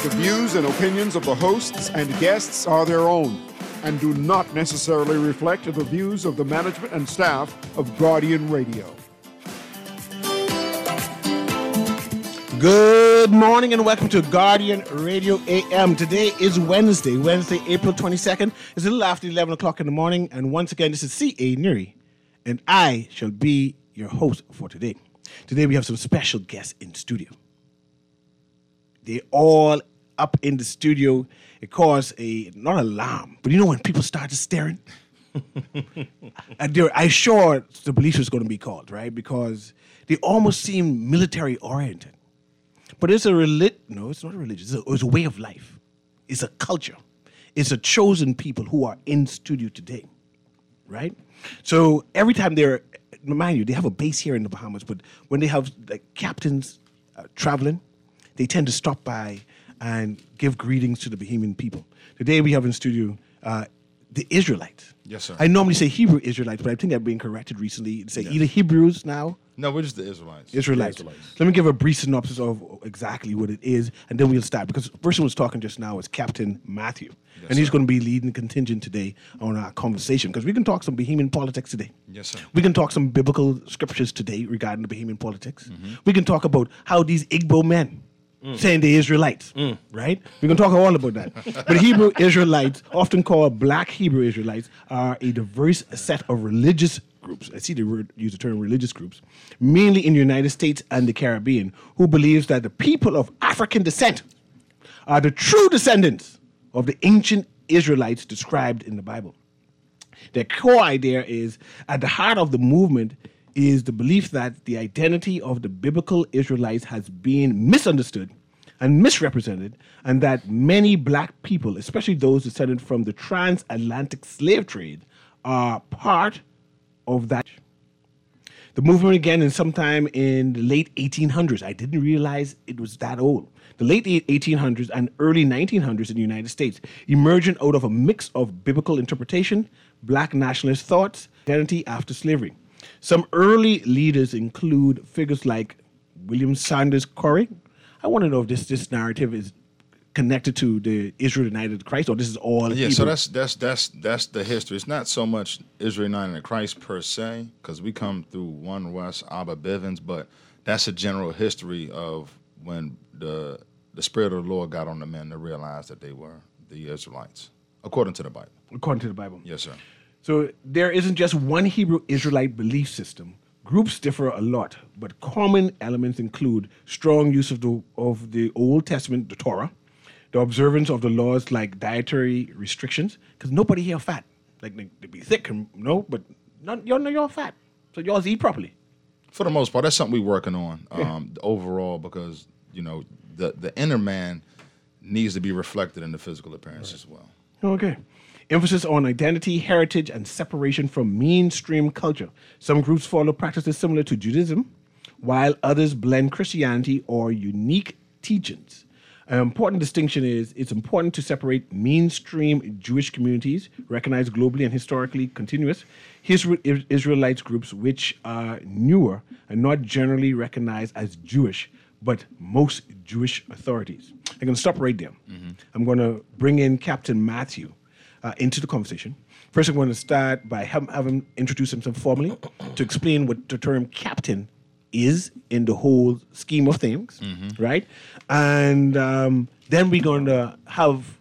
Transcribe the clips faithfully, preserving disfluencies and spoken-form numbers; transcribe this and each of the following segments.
The views and opinions of the hosts and guests are their own and do not necessarily reflect the views of the management and staff of Guardian Radio. Good morning and welcome to Guardian Radio A M. Today is Wednesday, Wednesday, April twenty-second. It's a little after eleven o'clock in the morning, and once again, this is C A. Neary, and I shall be your host for today. Today we have some special guests in studio. They're all up in the studio. It caused a, not alarm, but you know when people started staring? and I sure the police was going to be called, right? Because they almost seem military oriented. But it's a relig- no, it's not a religion. It's a, it's a way of life. It's a culture. It's a chosen people who are in studio today, right? So every time they're, mind you, they have a base here in the Bahamas, but when they have like captains uh, traveling, they tend to stop by and give greetings to the Bahamian people. Today we have in studio uh, the Israelites. Yes, sir. I normally say Hebrew Israelites, but I think I've been corrected recently. Say yes. either Hebrews now. No, we're just the Israelites. Israelites. Israelites. Let me give a brief synopsis of exactly what it is, and then we'll start. Because the person who's talking just now is Captain Matthew. Yes, and he's sir. going to be leading the contingent today on our conversation. Because we can talk some Bahamian politics today. Yes, sir. We can talk some biblical scriptures today regarding the Bahamian politics. Mm-hmm. We can talk about how these Igbo men mm. saying they're Israelites, mm. right? We can talk all about that. But Hebrew Israelites, often called black Hebrew Israelites, are a diverse set of religious groups. I see the word use the term religious groups, mainly in the United States and the Caribbean, who believes that the people of African descent are the true descendants of the ancient Israelites described in the Bible. Their core idea is, at the heart of the movement, is the belief that the identity of the biblical Israelites has been misunderstood and misrepresented, and that many black people, especially those descended from the transatlantic slave trade, are part of that. The movement began in sometime in the late eighteen hundreds. I didn't realize it was that old. The late eighteen hundreds and early nineteen hundreds in the United States, emerging out of a mix of biblical interpretation, black nationalist thoughts, identity after slavery. Some early leaders include figures like William Sanders Corey. I want to know if this, this narrative is connected to the Israel United in Christ, or this is all Yeah, Hebrew? so that's that's that's that's the history. It's not so much Israel United in Christ per se, because we come through One West, Abba Bivens, but that's a general history of when the the Spirit of the Lord got on the men to realize that they were the Israelites, according to the Bible. According to the Bible. Yes, sir. So there isn't just one Hebrew Israelite belief system. Groups differ a lot, but common elements include strong use of the of the Old Testament, the Torah, the observance of the laws like dietary restrictions, because nobody here fat. Like they, they be thick, and, no, but none, y'all know y'all fat, so y'all eat properly. For the most part, that's something we're working on um, Yeah. overall, because you know the the inner man needs to be reflected in the physical appearance Right. as well. Okay. Emphasis on identity, heritage, and separation from mainstream culture. Some groups follow practices similar to Judaism, while others blend Christianity or unique teachings. An important distinction is it's important to separate mainstream Jewish communities, recognized globally and historically continuous, Isra- Israelites groups which are newer and not generally recognized as Jewish, but most Jewish authorities. I'm going to stop right there. Mm-hmm. I'm going to bring in Captain Matthew uh, into the conversation. First, I'm going to start by have, have him introduce himself formally to explain what the term captain is in the whole scheme of things, mm-hmm. right? And um, then we're going to have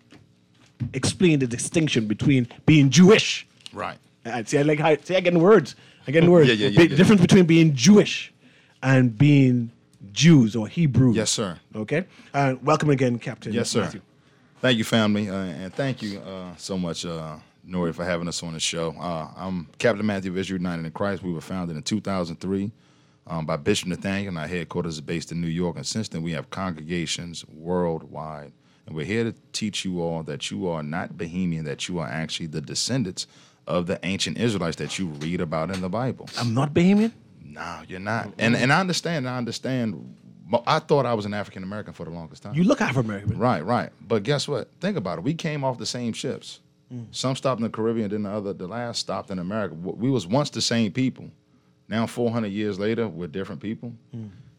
explain the distinction between being Jewish. Right. Uh, see, I like how, see, I get the words. I get the words. yeah, yeah, yeah, the yeah. difference between being Jewish and being Jews or Hebrews. Yes, sir. Okay. Uh, welcome again, Captain Yes, sir. Matthew. Thank you, family, uh, and thank you uh, so much, uh, Nori, for having us on the show. Uh, I'm Captain Matthew of Israel United in Christ. We were founded in two thousand three um, by Bishop Nathaniel, and our headquarters is based in New York. And since then, we have congregations worldwide. And we're here to teach you all that you are not Bahamian, that you are actually the descendants of the ancient Israelites that you read about in the Bible. I'm not Bahamian? No, you're not. And and I understand, I understand. I thought I was an African American for the longest time. You look African American. Right, right. But guess what? Think about it. We came off the same ships. Mm. Some stopped in the Caribbean, then the other, the last stopped in America. We was once the same people. Now, four hundred years later, we're different people. Mm.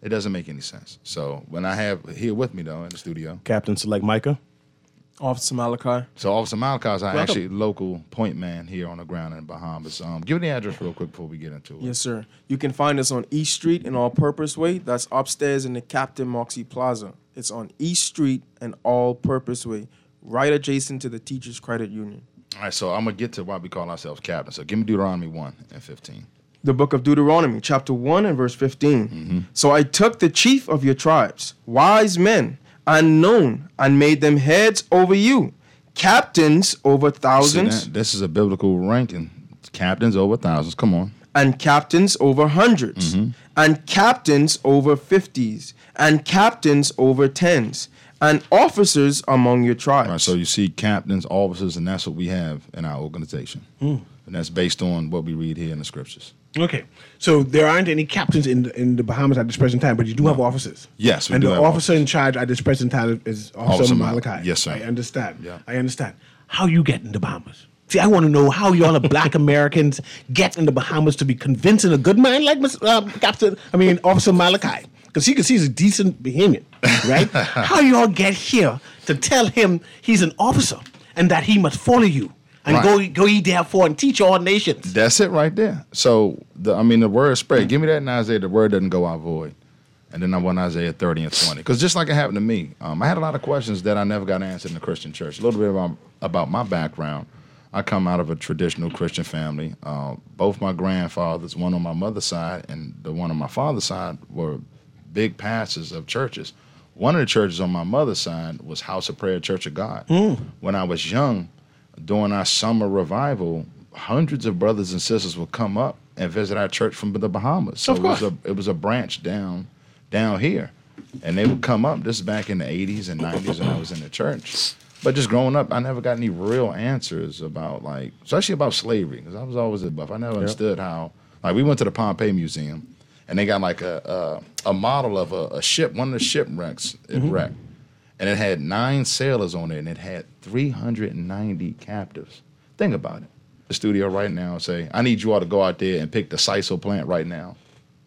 It doesn't make any sense. So when I have here with me, though, in the studio, Captain Select Micah. Officer Malachi. so Officer Malachi is our Welcome. actually local point man here on the ground in the Bahamas. Um, give me the address real quick before we get into it. Yes, sir. You can find us on East Street in All Purpose Way. That's upstairs in the Captain Moxie Plaza. It's on East Street and All Purpose Way, right adjacent to the Teachers Credit Union. All right, so I'm going to get to why we call ourselves captain. So give me Deuteronomy one and fifteen. The book of Deuteronomy, chapter one and verse fifteen. Mm-hmm. So I took the chief of your tribes, wise men, unknown, and made them heads over you, captains over See thousands, that? This is a biblical ranking. Captains over thousands. Come on. and captains over hundreds, Mm-hmm. and captains over fifties, and captains over tens, and officers among your tribes. All right, so you see captains, officers, and that's what we have in our organization. Hmm. And that's based on what we read here in the scriptures. Okay, so there aren't any captains in the, in the Bahamas at this present time, but you do have officers. Yes, we and do the have officer in charge at this present time is Officer, Officer Mal- Malachi. yes, sir. I understand. Yeah. I understand. How you get in the Bahamas? See, I want to know how you all the Black Americans get in the Bahamas to be convincing a good man like Mister Uh, Captain. I mean, Officer Malachi, because he can see he's a decent Bahamian, right? How you all get here to tell him he's an officer and that he must follow you and Right. go go ye therefore and teach all nations. That's it right there. So, the, I mean, the word spread. Give me that in Isaiah. The word doesn't go out void. And then I went Isaiah thirty and twenty. Because just like it happened to me, um, I had a lot of questions that I never got answered in the Christian church. A little bit about, about my background. I come out of a traditional Christian family. Uh, both my grandfathers, one on my mother's side and the one on my father's side, were big pastors of churches. One of the churches on my mother's side was House of Prayer Church of God. When I was young, during our summer revival, hundreds of brothers and sisters would come up and visit our church from the Bahamas. So Of it was course. a it was a branch down down here, and they would come up. This is back in the eighties and nineties, and I was in the church. But just growing up, I never got any real answers about like, especially about slavery, because I was always a buff. I never understood how. Like we went to the Pompeii Museum, and they got like a a, a model of a, a ship, one of the shipwrecks it wrecked. And it had nine sailors on it, and it had three hundred ninety captives. Think about it. The studio right now and say, I need you all to go out there and pick the sisal plant right now.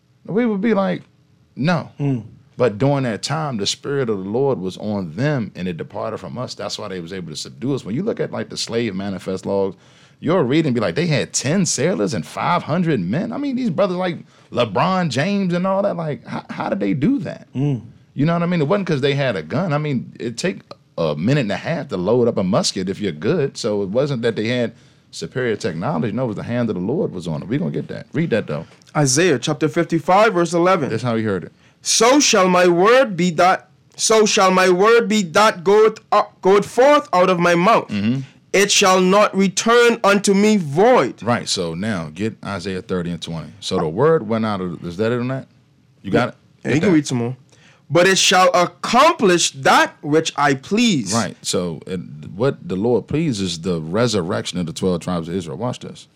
We would be like, no. But during that time, the Spirit of the Lord was on them, and it departed from us. That's why they was able to subdue us. When you look at like the slave manifest logs, you'll read and be like, they had ten sailors and five hundred men. I mean, these brothers like LeBron James and all that, like, how, how did they do that? You know what I mean? It wasn't because they had a gun. I mean, it take a minute and a half to load up a musket if you're good. So it wasn't that they had superior technology. No, it was the hand of the Lord was on it. We're going to get that. Read that, though. Isaiah chapter fifty-five, verse eleven. That's how he heard it. So shall my word be that so shall my word be that goeth up, goeth forth out of my mouth. Mm-hmm. It shall not return unto me void. Right. So now get Isaiah thirty and twenty. So the word went out of, is that it on that? You got it? And Get you can that. read some more. But it shall accomplish that which I please. Right. So it, what the Lord pleases is the resurrection of the twelve tribes of Israel. Watch this.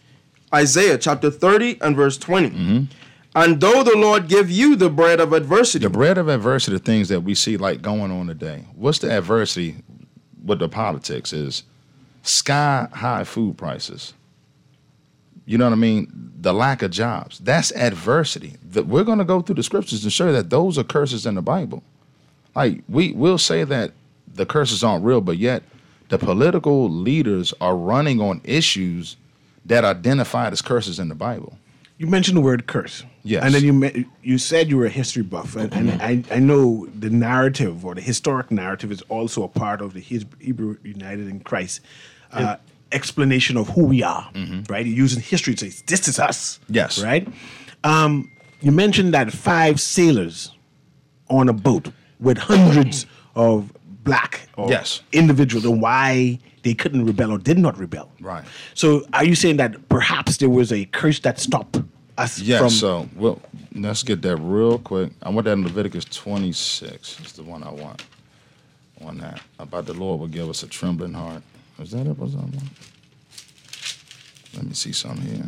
Isaiah chapter thirty and verse twenty. Mm-hmm. And though the Lord give you the bread of adversity, The bread of adversity, the things that we see like going on today. What's the adversity with the politics is sky high food prices. You know what I mean? The lack of jobs. That's adversity. That we're going to go through the scriptures and show that those are curses in the Bible. Like we will say that the curses aren't real, but yet the political leaders are running on issues that are identified as curses in the Bible. You mentioned the word curse. Yes. And then you me- you said you were a history buff. And, and I, I know the narrative or the historic narrative is also a part of the His- Hebrew United in Christ uh, explanation of who we are, right? You're using history to say, this is us. Yes. Right? Um, you mentioned that five sailors on a boat with hundreds of black or Yes. individuals and why they couldn't rebel or did not rebel. Right. So are you saying that perhaps there was a curse that stopped us Yeah, from... so well, let's get that real quick. I want that in Leviticus twenty-six. It's the one I want. On that. About the Lord will give us a trembling heart. Is that it? Was that one? Let me see something here.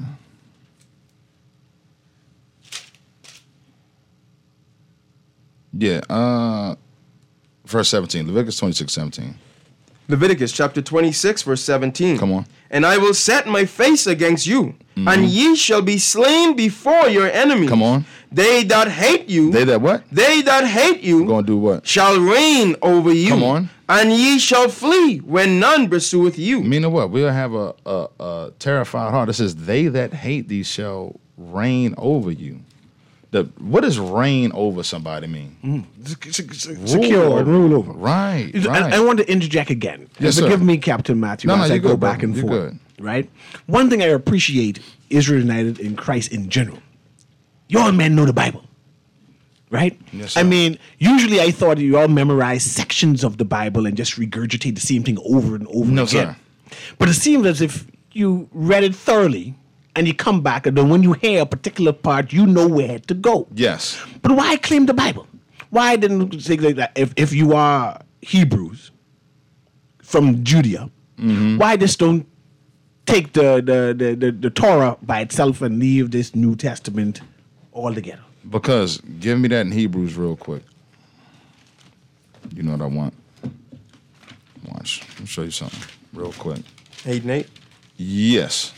Yeah, uh, verse seventeen, Leviticus twenty-six, seventeen. Leviticus chapter twenty-six, verse seventeen. Come on. And I will set my face against you, Mm-hmm. and ye shall be slain before your enemies. Come on. They that hate you, They that what? they that hate you, Going to do what? shall reign over you. Come on. And ye shall flee when none pursueth you. Meaning what? We'll have a, a, a terrified heart. It says, they that hate thee shall reign over you. The What does reign over somebody mean? Mm. Secure and rule over. Right, And right. I want to interject again. Yes, sir. Forgive me, Captain Matthew, No, no, as I you're go good, back brother. and You're forth. good. Right? One thing I appreciate Israel United in Christ in general. Y'all men know the Bible. Right? Yes, I sir. mean, usually I thought you all memorize sections of the Bible and just regurgitate the same thing over and over No, again. sir. But it seems as if you read it thoroughly and you come back, and then when you hear a particular part, you know where to go. Yes. But why claim the Bible? Why didn't you say like that? If, if you are Hebrews from Judea, Mm-hmm. why just don't take the, the, the, the, the Torah by itself and leave this New Testament altogether? Because, give me that in Hebrews real quick. You know what I want. Watch. Let me show you something real quick. Hey, Nate. Yes.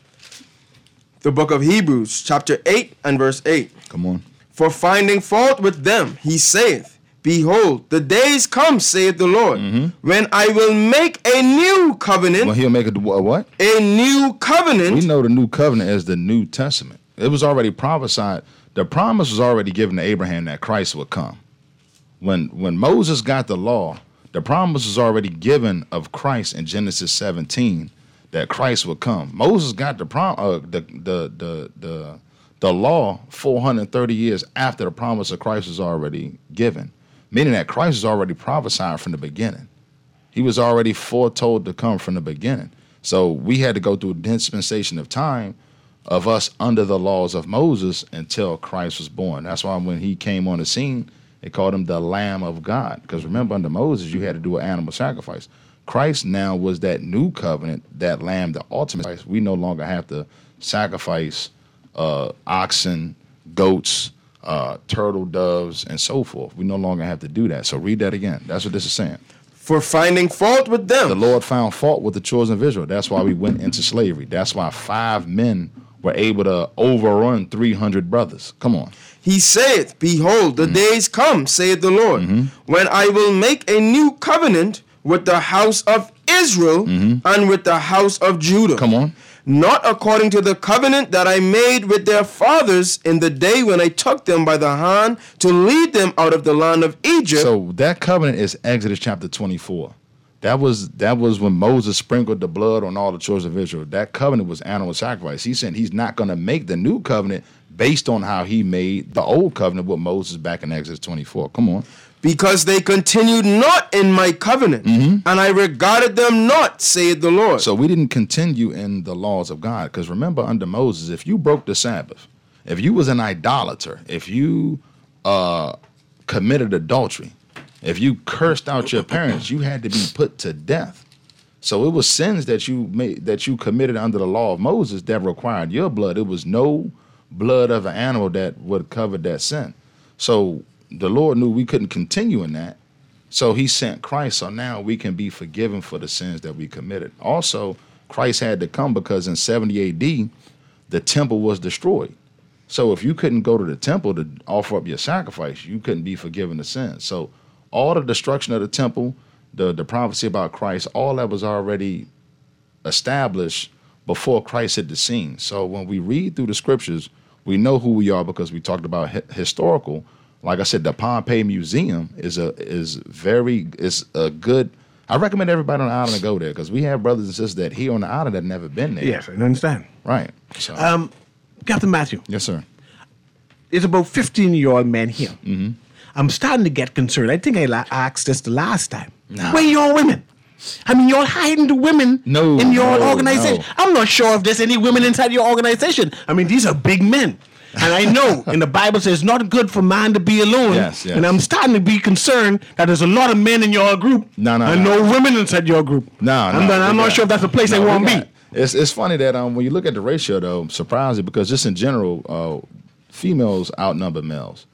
The book of Hebrews, chapter eight and verse eight. Come on. For finding fault with them, he saith, Behold, the days come, saith the Lord, when I will make a new covenant, Well, he'll make a, a what? a new covenant. We know the new covenant as the New Testament. It was already prophesied. The promise was already given to Abraham that Christ would come. When when Moses got the law, the promise was already given of Christ in Genesis seventeen that Christ would come. Moses got the prom uh, the, the the the the law four hundred thirty years after the promise of Christ was already given, meaning that Christ was already prophesied from the beginning. He was already foretold to come from the beginning. So we had to go through a dispensation of time of us under the laws of Moses until Christ was born. That's why when he came on the scene, they called him the Lamb of God. Because remember, under Moses, you had to do an animal sacrifice. Christ now was that new covenant, that lamb, the ultimate sacrifice. We no longer have to sacrifice uh, oxen, goats, uh, turtle doves, and so forth. We no longer have to do that. So read that again. That's what this is saying. For finding fault with them. The Lord found fault with the children of Israel. That's why we went into slavery. That's why five men were able to overrun three hundred brothers. Come on. He saith, Behold, the Mm-hmm. days come, saith the Lord, when I will make a new covenant with the house of Israel and with the house of Judah. Mm-hmm. Come on. Not according to the covenant that I made with their fathers in the day when I took them by the hand to lead them out of the land of Egypt. So that covenant is Exodus chapter twenty-four. That was that was when Moses sprinkled the blood on all the children of Israel. That covenant was animal sacrifice. He said he's not going to make the new covenant based on how he made the old covenant with Moses back in Exodus twenty-four. Come on. Because they continued not in my covenant, and I regarded them not, saith the Lord. So we didn't continue in the laws of God. Because remember, under Moses, if you broke the Sabbath, if you was an idolater, if you uh, committed adultery, if you cursed out your parents, you had to be put to death. So it was sins that you made, that you committed under the law of Moses that required your blood. It was no blood of an animal that would cover that sin. So the Lord knew we couldn't continue in that. So he sent Christ. So now we can be forgiven for the sins that we committed. Also, Christ had to come because in seventy A D, the temple was destroyed. So if you couldn't go to the temple to offer up your sacrifice, you couldn't be forgiven the sins. So all the destruction of the temple, the, the prophecy about Christ, all that was already established before Christ hit the scene. So when we read through the scriptures, we know who we are because we talked about hi- historical. Like I said, the Pompeii Museum is a is very is a good. I recommend everybody on the island to go there because we have brothers and sisters that here on the island that never been there. Yes, I understand. Right. So, Um, Captain Matthew, yes, sir. there's about fifteen year old men here. Mm-hmm. I'm starting to get concerned. I think I la- asked this the last time. Nah. Where your women? I mean, you're hiding the women No, in your no, organization. no. I'm not sure if there's any women inside your organization. I mean, these are big men. And I know in the Bible says it's not good for man to be alone. Yes, yes. And I'm starting to be concerned that there's a lot of men in your group No, no, and no. no women inside your group. No, I'm, no, not, I'm we not got- sure if that's a place no, I we want to got- be. It's it's funny that um when you look at the ratio though, surprising because just in general, uh, females outnumber males.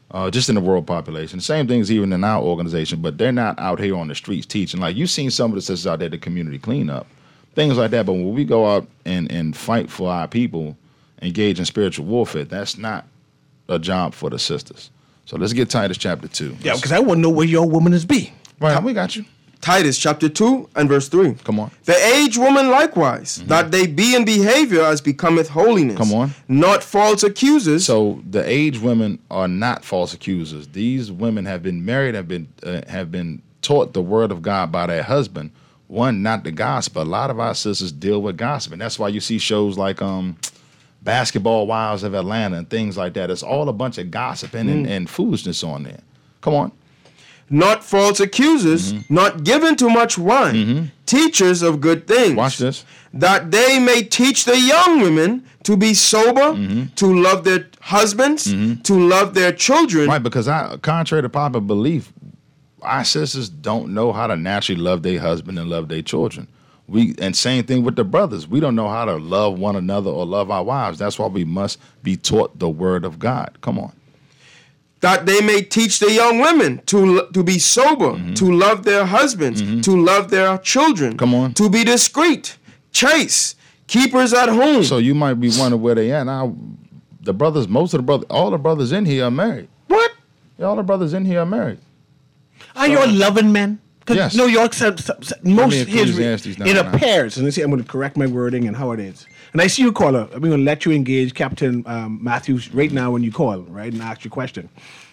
uh, just in the world population. Same things even in our organization, but they're not out here on the streets teaching. Like you've seen some of the sisters out there, the community cleanup, things like that. But when we go out and, and fight for our people, engage in spiritual warfare, that's not a job for the sisters. So let's get Titus chapter two. Yeah, because I want to know where your woman is be. Right, we got you. Titus chapter two and verse three. Come on. The aged woman likewise, mm-hmm. that they be in behavior as becometh holiness. Come on. Not false accusers. So the aged women are not false accusers. These women have been married, have been uh, have been taught the word of God by their husband. One, not the gospel. A lot of our sisters deal with gossip, and that's why you see shows like um, Basketball Wives of Atlanta and things like that. It's all a bunch of gossiping mm. and, and foolishness on there. Come on. Not false accusers, mm-hmm. not given to much wine, mm-hmm. teachers of good things. Watch this. That they may teach the young women to be sober, mm-hmm. to love their husbands, mm-hmm. to love their children. Right, because I, contrary to popular belief, our sisters don't know how to naturally love their husband and love their children. We and same thing with the brothers. We don't know how to love one another or love our wives. That's why we must be taught the word of God. Come on. That they may teach the young women to to be sober, mm-hmm. to love their husbands, mm-hmm. to love their children. Come on. To be discreet, chaste, keepers at home. So you might be wondering where they at. Now, the brothers, most of the brothers, all the brothers in here are married. What? Yeah, all the brothers in here are married. Are so, you loving men? Yes. New York, most his in a now. pairs. And let's see, I'm going to correct my wording and how it is. And I see you, caller. I'm going to let you engage Captain um, Matthews right now when you call, right, and ask your question.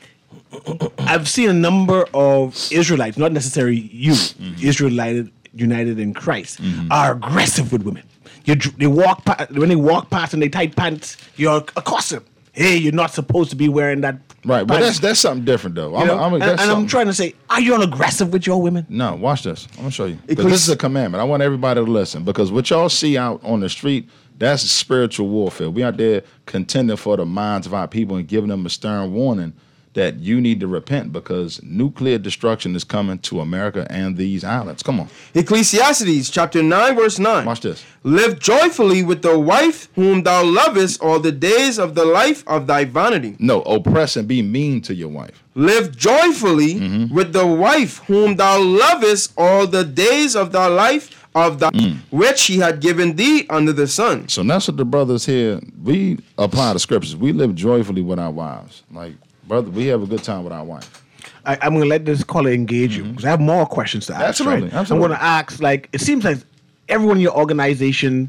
I've seen a number of Israelites, not necessarily you, mm-hmm. Israelite united in Christ, mm-hmm. are aggressive with women. You, they walk past, when they walk past in their tight pants, you're accosting. Hey, you're not supposed to be wearing that. Right, but that's that's something different though. I'm, know, I'm, and, and I'm trying to say, are you all aggressive with your women? No, watch this. I'm gonna show you. Because this is a commandment. I want everybody to listen because what y'all see out on the street, that's spiritual warfare. We out there contending for the minds of our people and giving them a stern warning that you need to repent because nuclear destruction is coming to America and these islands. Come on. Ecclesiastes chapter nine, verse nine. Watch this. Live joyfully with the wife whom thou lovest all the days of the life of thy vanity. No, oppress and be mean to your wife. Live joyfully mm-hmm. with the wife whom thou lovest all the days of thy life of thy mm. which he had given thee under the sun. So that's what the brothers here, we apply the scriptures. We live joyfully with our wives. Like, brother, we have a good time with our wife. I, I'm going to let this caller engage mm-hmm. you because I have more questions to ask. Absolutely, right? absolutely. I'm going to ask, like, it seems like everyone in your organization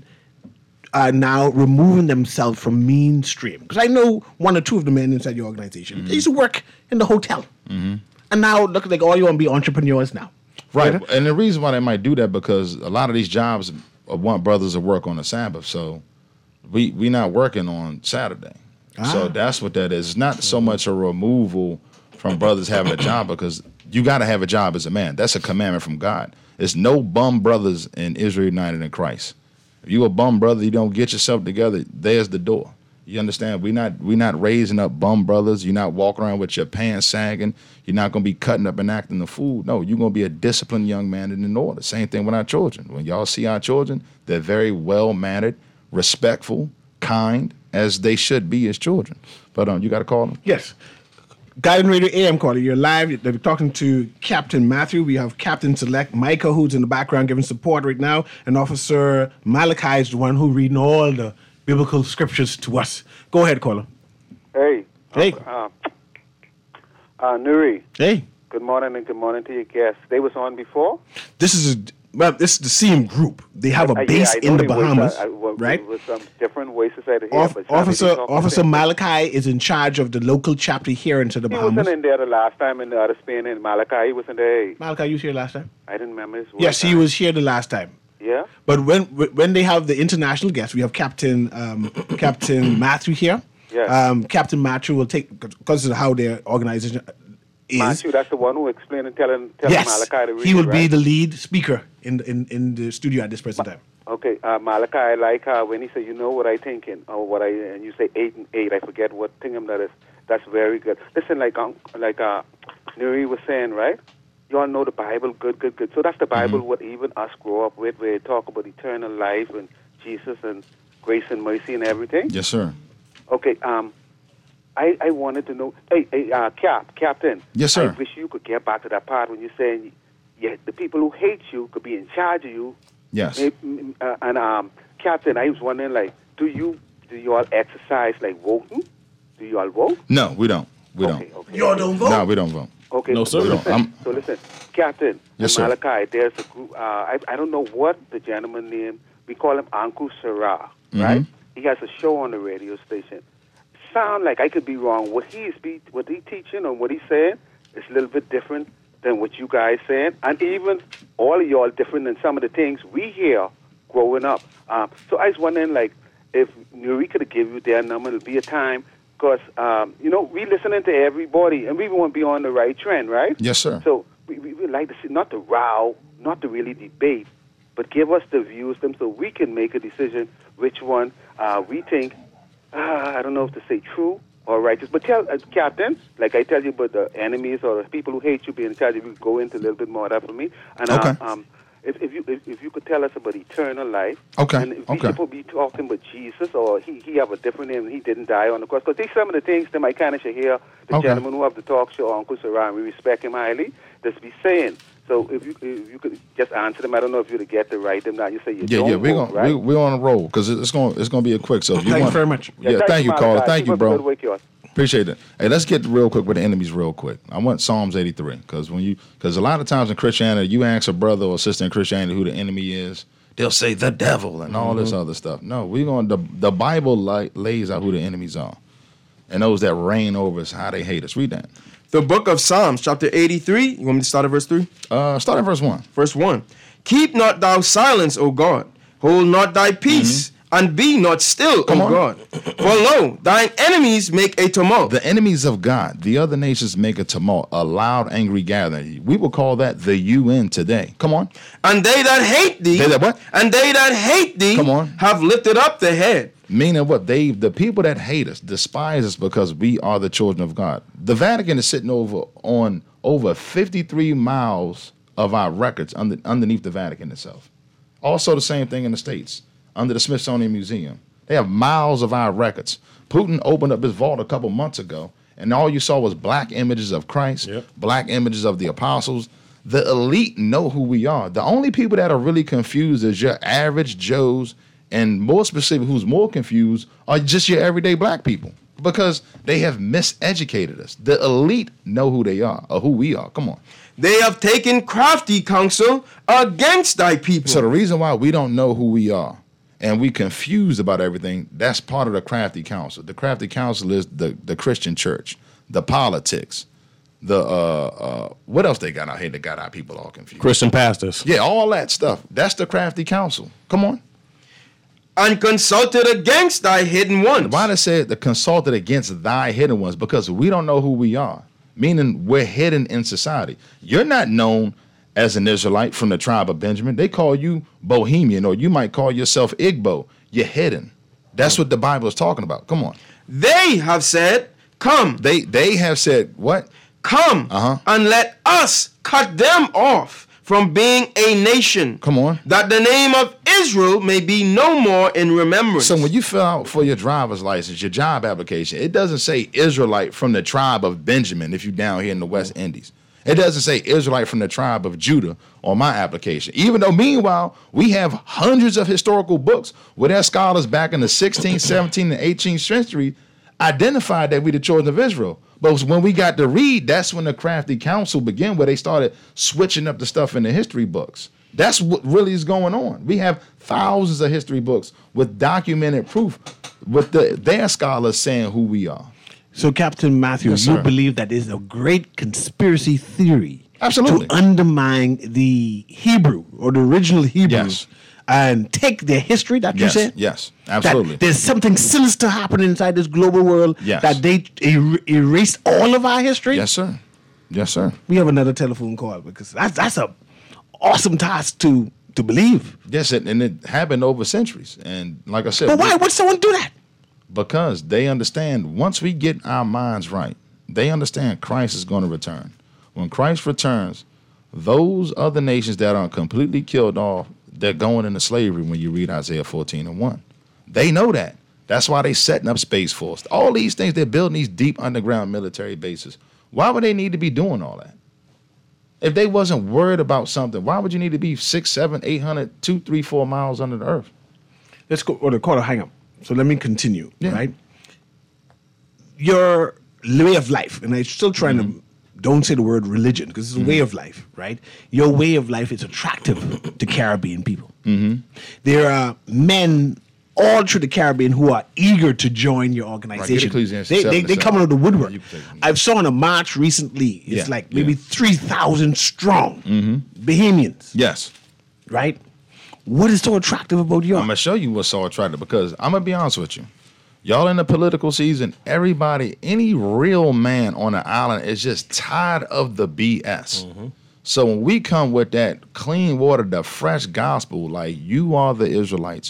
are now removing themselves from mainstream. Because I know one or two of the men inside your organization. Mm-hmm. They used to work in the hotel. Mm-hmm. And now look like all you want to be entrepreneurs now. Right. right. And the reason why they might do that because a lot of these jobs want brothers to work on the Sabbath. So we we not working on Saturday. Ah. So that's what that is. It's not so much a removal from brothers having a job because you got to have a job as a man. That's a commandment from God. There's no bum brothers in Israel United in Christ. If you a bum brother, you don't get yourself together, there's the door. You understand? We're not we not raising up bum brothers. You're not walking around with your pants sagging. You're not going to be cutting up and acting the fool. No, you're going to be a disciplined young man and in order. Same thing with our children. When y'all see our children, they're very well-mannered, respectful, kind, as they should be as children. But um, you got to call them? Yes. Guiding Radio A M caller, you're live. They're talking to Captain Matthew. We have Captain Select Micah, who's in the background giving support right now, and Officer Malachi is the one who's reading all the biblical scriptures to us. Go ahead, caller. Hey. Hey. Uh, uh, Nuri. Hey. Good morning and good morning to your guests. They was on before? This is a, well, this is the same group. They have a uh, base yeah, in the was, Bahamas, uh, was, right? With some different voices out here. Off, but Officer Officer Malachi is in charge of the local chapter here into the he Bahamas. He wasn't in there the last time in the other Spain in Malachi. He wasn't there. Malachi, you was here last time? I didn't remember his Yes, time. he was here the last time. Yeah. But when when they have the international guests, we have Captain um, Captain Matthew here. Yes. Um, Captain Matthew will take, because of how their organization is. Matthew, that's the one who explained and telling, telling yes, Malachi to read he will it, be right? the lead speaker in in, in the studio at this present time. Okay, uh, Malachi, I like uh, when he said, you know what I thinking, or what I, and you say eight and eight, I forget what thing that is. That's very good. Listen, like um, like uh, Nuri was saying, right? You all know the Bible, good, good, good. So that's the Bible, mm-hmm. what even us grow up with, where they talk about eternal life and Jesus and grace and mercy and everything. Yes, sir. Okay, um, I, I wanted to know, hey, hey uh, Cap, Captain. Yes, sir. I wish you could get back to that part when you're saying, yeah, the people who hate you could be in charge of you. Yes. Maybe, uh, and um, Captain, I was wondering, like, do you do you all exercise like voting? Do you all vote? No, we don't. We okay, don't. Okay. You all don't vote? No, we don't vote. Okay. No, so sir. Listen, I'm- so listen, Captain. Yes, in sir. Malachi, there's a group. Uh, I I don't know what the gentleman named. We call him Uncle Sarah, right? Mhm. He has a show on the radio station. Sound like I could be wrong. What he's be, what he teaching or what he's saying is a little bit different than what you guys saying, and even all of y'all different than some of the things we hear growing up. Um, so I was wondering, like, if we could have given you their number, it'll be a time, because um, you know we listening to everybody, and we want to be on the right trend, right? Yes, sir. So we, we would like to see not to row, not to really debate, but give us the views, them, so we can make a decision which one uh, we think. Uh, I don't know if to say true or righteous, but tell uh, Captain, like I tell you, about the enemies or the people who hate you being in charge. If you could go into a little bit more of that for me, and uh, Okay. um, if, if you if, if you could tell us about eternal life, Okay, and if okay. people be talking about Jesus, or he he have a different name, and he didn't die on the cross, because these some of the things that I kind of should hear the Okay. gentleman who have the talk show, Uncle Sarah, and we respect him highly, just be saying. So if you if you could just answer them, I don't know if you'd get to write them down. You say you Yeah, don't yeah, we're vote, gonna right? we, we're on a roll because it's gonna it's gonna be a quick. So if you Thank you want, very much. Yeah, thank you, Malachi. caller. Thank Keep you, up the good bro. work, y'all. Appreciate it. Hey, let's get real quick with the enemies real quick. I want Psalms eighty-three because when you because a lot of times in Christianity, you ask a brother or sister in Christianity who the enemy is, they'll say the devil and all this other stuff. No, we're going the the Bible li- lays out who the enemies are, and those that reign over us, how they hate us. Read that. The book of Psalms, chapter eighty-three. You want me to start at verse three? Uh, start at verse one. Verse one. Keep not thou silence, O God. Hold not thy peace, and be not still, Come O on. God. For lo, thine enemies make a tumult. The enemies of God, the other nations make a tumult, a loud, angry gathering. We will call that the U N today. Come on. And they that hate thee, They that what? and they that hate thee, Come on. have lifted up the head. Meaning what? They, the people that hate us, despise us because we are the children of God. The Vatican is sitting over on over fifty-three miles of our records under, underneath the Vatican itself. Also the same thing in the States, under the Smithsonian Museum. They have miles of our records. Putin opened up his vault a couple months ago, and all you saw was black images of Christ, Yep. black images of the apostles. The elite know who we are. The only people that are really confused is your average Joes, and more specific, who's more confused, are just your everyday black people because they have miseducated us. The elite know who they are or who we are. Come on. They have taken crafty counsel against thy people. So the reason why we don't know who we are and we confused about everything, that's part of the crafty counsel. The crafty counsel is the, the Christian church, the politics, the uh, uh, what else they got out here that got our people all confused? Christian pastors. Yeah, all that stuff. That's the crafty counsel. Come on. and consulted against thy hidden ones. Why they said the consulted against thy hidden ones? Because we don't know who we are, meaning we're hidden in society. You're not known as an Israelite from the tribe of Benjamin. They call you Bohemian, or you might call yourself Igbo. You're hidden. That's what the Bible is talking about. Come on. They have said, come, They they have said what? come, Uh-huh. and let us cut them off from being a nation. Come on. That the name of Israel may be no more in remembrance. So when you fill out for your driver's license, your job application, it doesn't say Israelite from the tribe of Benjamin if you're down here in the West Indies. It doesn't say Israelite from the tribe of Judah on my application. Even though, meanwhile, we have hundreds of historical books where their scholars back in the sixteenth, seventeenth, and eighteenth century identified that we the children of Israel. But when we got to read, that's when the crafty council began, where they started switching up the stuff in the history books. That's what really is going on. We have thousands of history books with documented proof with the, their scholars saying who we are. So, Captain Matthew, Yes, you sir. believe that is a great conspiracy theory Absolutely. to undermine the Hebrew or the original Hebrews Yes. and take their history that you Yes, said? yes, That absolutely. there's something sinister happening inside this global world Yes. that they er- erased all of our history? Yes, sir. Yes, sir. We have another telephone call because that's that's a awesome task to to believe. Yes, it, and it happened over centuries. And like I said, But why we- would someone do that? because they understand once we get our minds right, they understand Christ is going to return. When Christ returns, those other nations that are completely killed off, they're going into slavery when you read Isaiah fourteen and one. They know that. That's why they setting up Space Force. All these things, they're building these deep underground military bases. Why would they need to be doing all that? If they wasn't worried about something, why would you need to be six, seven, eight hundred, two, three, four miles under the earth? Let's go, or the quarter, hang up. So let me continue, Yeah. right? Your way of life, and I'm still trying Mm-hmm. to, don't say the word religion, because it's a way of life, right? Your way of life is attractive to Caribbean people. Mm-hmm. There are men all through the Caribbean who are eager to join your organization. Ecclesiastes they, they, seven, they seven. come out of the woodwork. Yeah, you can take it. I've saw on a march recently, it's Yeah, like maybe yeah. three thousand strong Bahamians, Yes. right? What is so attractive about your? I'm gonna show you what's so attractive because I'm gonna be honest with you. Y'all in the political season, everybody, any real man on the island is just tired of the B S. So when we come with that clean water, the fresh gospel, like you are the Israelites,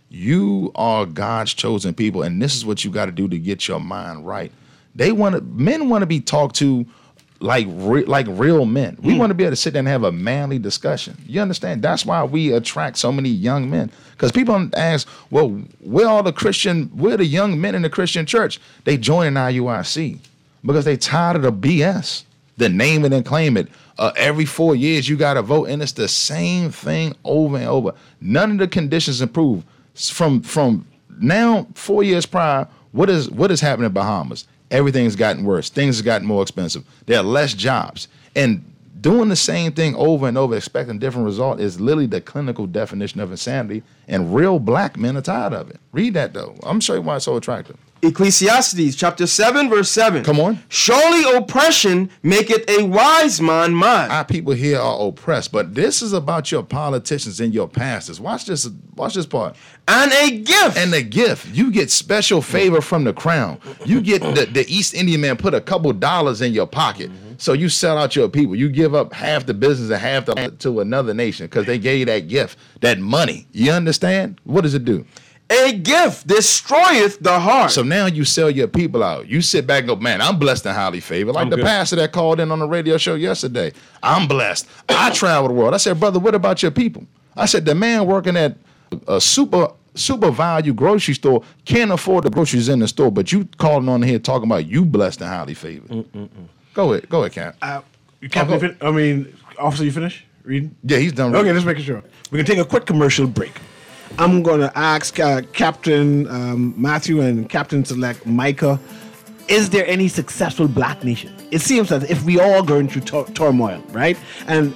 you are God's chosen people, and this is what you got to do to get your mind right. They want to, men want to be talked to like re, like real men. We want to be able to sit there and have a manly discussion. You understand? That's why we attract so many young men. Because people ask, well, where are the Christian, where are the young men in the Christian church? They join I U I C because they tired of the B S, the name it and claim it. Uh, every four years you got to vote, and it's the same thing over and over. None of the conditions improve. From from now four years prior, what is what is happening in Bahamas? Everything's gotten worse. Things have gotten more expensive. There are less jobs. And doing the same thing over and over, expecting different result is literally the clinical definition of insanity. And real black men are tired of it. Read that, though. I'm sure you why it's so attractive. Ecclesiastes chapter seven, verse seven. Come on. Surely oppression maketh a wise man mad. Our people here are oppressed, but this is about your politicians and your pastors. Watch this. Watch this part. And a gift. And the gift, you get special favor from the crown. You get the, the East Indian man put a couple dollars in your pocket. So you sell out your people. You give up half the business and half the, to another nation because they gave you that gift, that money. You understand? What does it do? A gift destroyeth the heart. So now you sell your people out. You sit back and go, man, I'm blessed and highly favored. Like I'm the good. pastor that called in on the radio show yesterday. I'm blessed. I travel the world. I said, brother, what about your people? I said, the man working at a super super value grocery store can't afford the groceries in the store, but you calling on here talking about you blessed and highly favored. Mm-mm-mm. Go ahead. Go ahead, Cap. Uh, you can't. I'll You fin- I mean, officer, you finish reading? Yeah, he's done. Okay, just making sure. We're gonna take a quick commercial break. I'm gonna ask uh, Captain um, Matthew and Captain Select Micah, is there any successful black nation? It seems as if we all going through tur- turmoil, right? And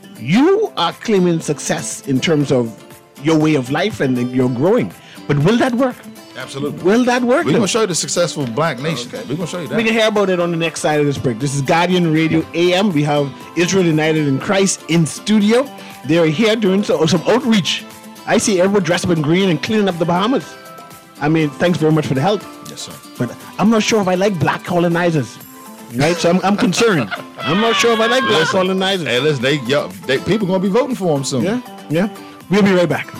you are claiming success in terms of your way of life and you're growing. But will that work? Absolutely. Will that work? We're though? gonna show you the successful black nation. We're gonna show you that. We can hear about it on the next side of this break. This is Guardian Radio A M. We have Israel United in Christ in studio. They're here doing so, some outreach. I see everyone dressed up in green and cleaning up the Bahamas. I mean, thanks very much for the help. Yes, sir. But I'm not sure if I like black colonizers. Right? So I'm, I'm concerned. I'm not sure if I like black Listen, colonizers. Hey, listen, they, yo, they people gonna be voting for them soon. Yeah? Yeah? We'll be right back.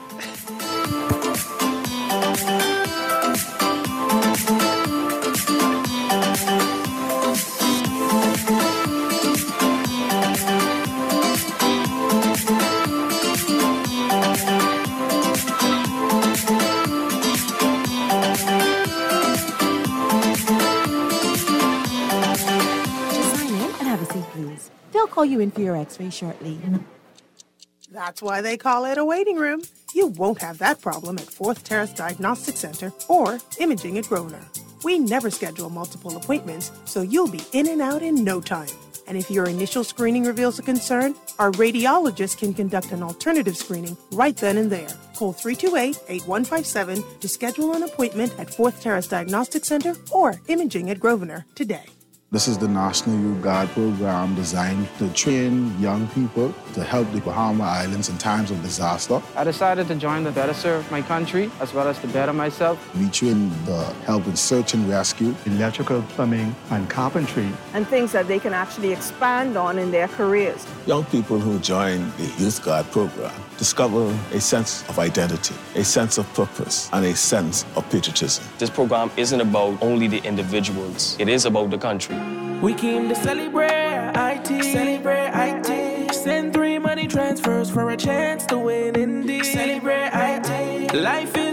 They'll call you in for your x-ray shortly. That's why they call it a waiting room. You won't have that problem at Fourth Terrace Diagnostic Center or Imaging at Grosvenor. We never schedule multiple appointments, so you'll be in and out in no time. And if your initial screening reveals a concern, our radiologist can conduct an alternative screening right then and there. Call three two eight, eight one five seven to schedule an appointment at Fourth Terrace Diagnostic Center or Imaging at Grosvenor today. This is the National Youth Guard program designed to train young people to help the Bahama Islands in times of disaster. I decided to join to better serve my country as well as to better myself. We train the help in search and rescue, electrical, plumbing, and carpentry. And things that they can actually expand on in their careers. Young people who join the Youth Guard program discover a sense of identity, a sense of purpose, and a sense of patriotism. This program isn't about only the individuals. It is about the country. We came to celebrate I T, celebrate I T. Send three money transfers for a chance to win indeed. Celebrate I T. Life is good, so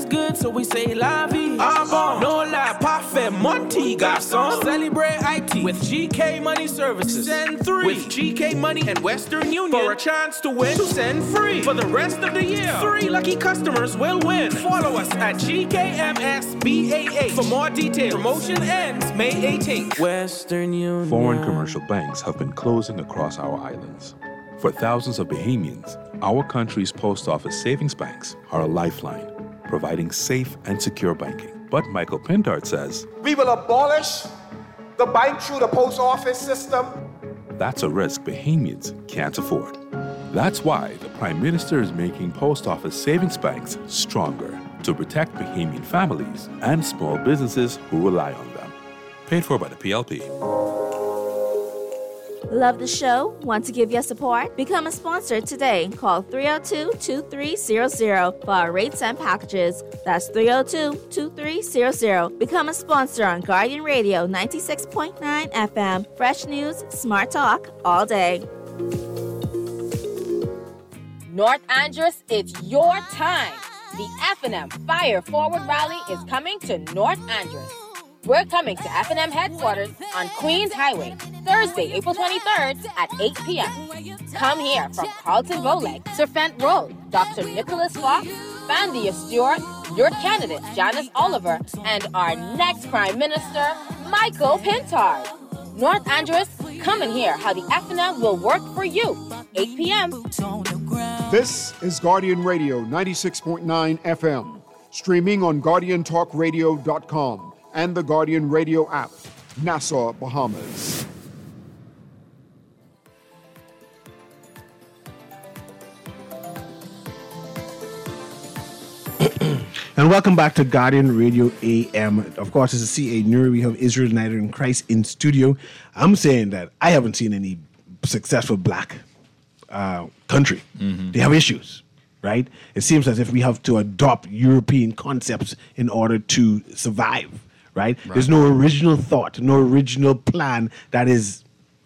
so we say la vie. Ah bon, no la parfait, Monty garçon. Celebrate I T with G K Money Services. Send three with G K Money and Western Union for a chance to win to send free for the rest of the year. Three lucky customers will win. Follow us at G K M S B A H for more details. Promotion ends May eighteenth. Western Union. Foreign commercial banks have been closing across our islands. For thousands of Bahamians, our country's post office savings banks are a lifeline, providing safe and secure banking. But Michael Pintard says, we will abolish the bank through the post office system. That's a risk Bahamians can't afford. That's why the Prime Minister is making post office savings banks stronger to protect Bahamian families and small businesses who rely on them. Paid for by the P L P. Love the show? Want to give your support? Become a sponsor today. Call three oh two, two three zero zero for our rates and packages. That's three oh two, two three zero zero. Become a sponsor on Guardian Radio ninety-six point nine F M. Fresh news, smart talk, all day. North Andros, it's your time. The F N M Fire Forward Rally is coming to North Andros. We're coming to F N M headquarters on Queens Highway, Thursday, April twenty-third at eight p.m. Come here from Carlton Voleg, Sir Fent Road, Doctor Nicholas Fox, Vandia Stewart, your candidate Janice Oliver, and our next Prime Minister, Michael Pintard. North Andros, come and hear how the F N M will work for you. eight p.m. This is Guardian Radio ninety-six point nine F M, streaming on guardian talk radio dot com. and the Guardian Radio app, Nassau, Bahamas. And welcome back to Guardian Radio A M. Of course, this is C A Nuri. We have Israel United in Christ in studio. I'm saying that I haven't seen any successful black uh, country. Mm-hmm. They have issues, right? It seems as if we have to adopt European concepts in order to survive. Right? right? There's no original thought, no original plan that is,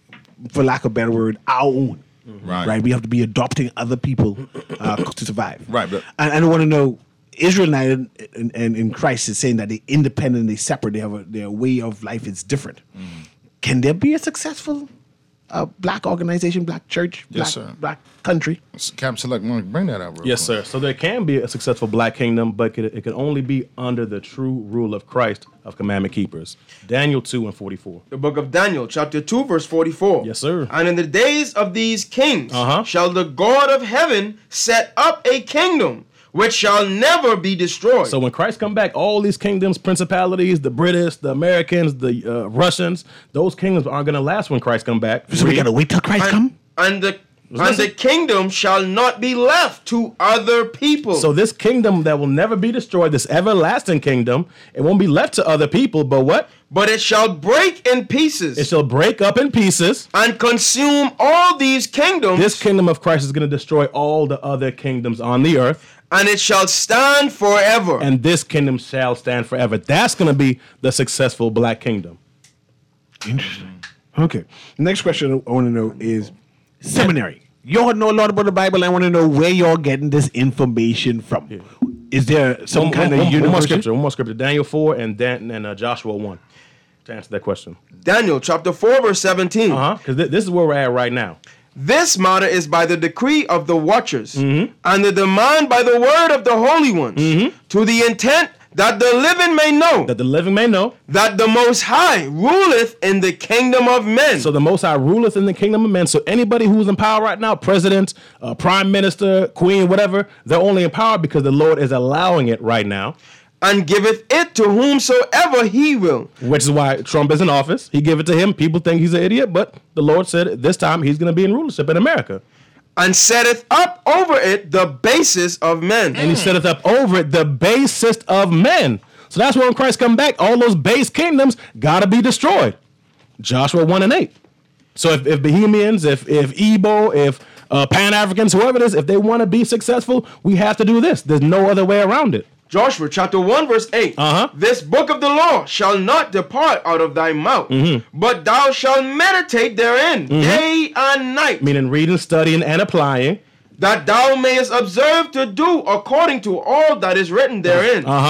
for lack of a better word, our own. Mm-hmm. Right. Right? We have to be adopting other people uh, to survive. Right. But and, and I want to know, Israel United and in, in, in Christ is saying that they're independent, they're separate, they have a, their way of life is different. Mm-hmm. Can there be a successful uh, black organization, black church, black, yes, sir. black country? Captain Select, bring that out real Yes, quick. sir. So there can be a successful black kingdom, but it, it can only be under the true rule of Christ of commandment keepers. Daniel two and forty-four. The book of Daniel, chapter two, verse forty-four. Yes, sir. And in the days of these kings uh-huh. shall the God of heaven set up a kingdom which shall never be destroyed. So when Christ come back, all these kingdoms, principalities, the British, the Americans, the uh, Russians, those kingdoms aren't going to last when Christ come back. So we got to wait till Christ and, come? And the And the kingdom shall not be left to other people. So this kingdom that will never be destroyed, this everlasting kingdom, it won't be left to other people, but what? But it shall break in pieces. It shall break up in pieces. And consume all these kingdoms. This kingdom of Christ is going to destroy all the other kingdoms on the earth. And it shall stand forever. And this kingdom shall stand forever. That's going to be the successful black kingdom. Interesting. Okay. The next question I want to know is seminary. Y'all know a lot about the Bible. I want to know where y'all getting this information from. Yeah. Is there some one, kind one, of one, university? One more scripture. One more scripture. Daniel four and Dan, and uh, Joshua one. To answer that question. Daniel chapter four verse seventeen. Uh huh. Because th- this is where we're at right now. This matter is by the decree of the watchers, mm-hmm. and the demand by the word of the holy ones, mm-hmm. to the intent that the living may know. That the living may know. That the Most High ruleth in the kingdom of men. So the Most High ruleth in the kingdom of men. So anybody who's in power right now, president, uh, prime minister, queen, whatever, they're only in power because the Lord is allowing it right now. And giveth it to whomsoever he will. Which is why Trump is in office. He give it to him. People think he's an idiot, but the Lord said this time he's going to be in rulership in America. And setteth up over it the basis of men. And he setteth up over it the basest of men. So that's when Christ come back, all those base kingdoms got to be destroyed. Joshua one and eight. So if, if Bohemians, if if Igbo, if uh, Pan-Africans, whoever it is, if they want to be successful, we have to do this. There's no other way around it. Joshua chapter one verse eight. Uh-huh. This book of the law shall not depart out of thy mouth, mm-hmm. but thou shalt meditate therein mm-hmm. day and night. Meaning reading, studying, and applying. That thou mayest observe to do according to all that is written therein. Uh-huh.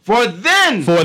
For then, For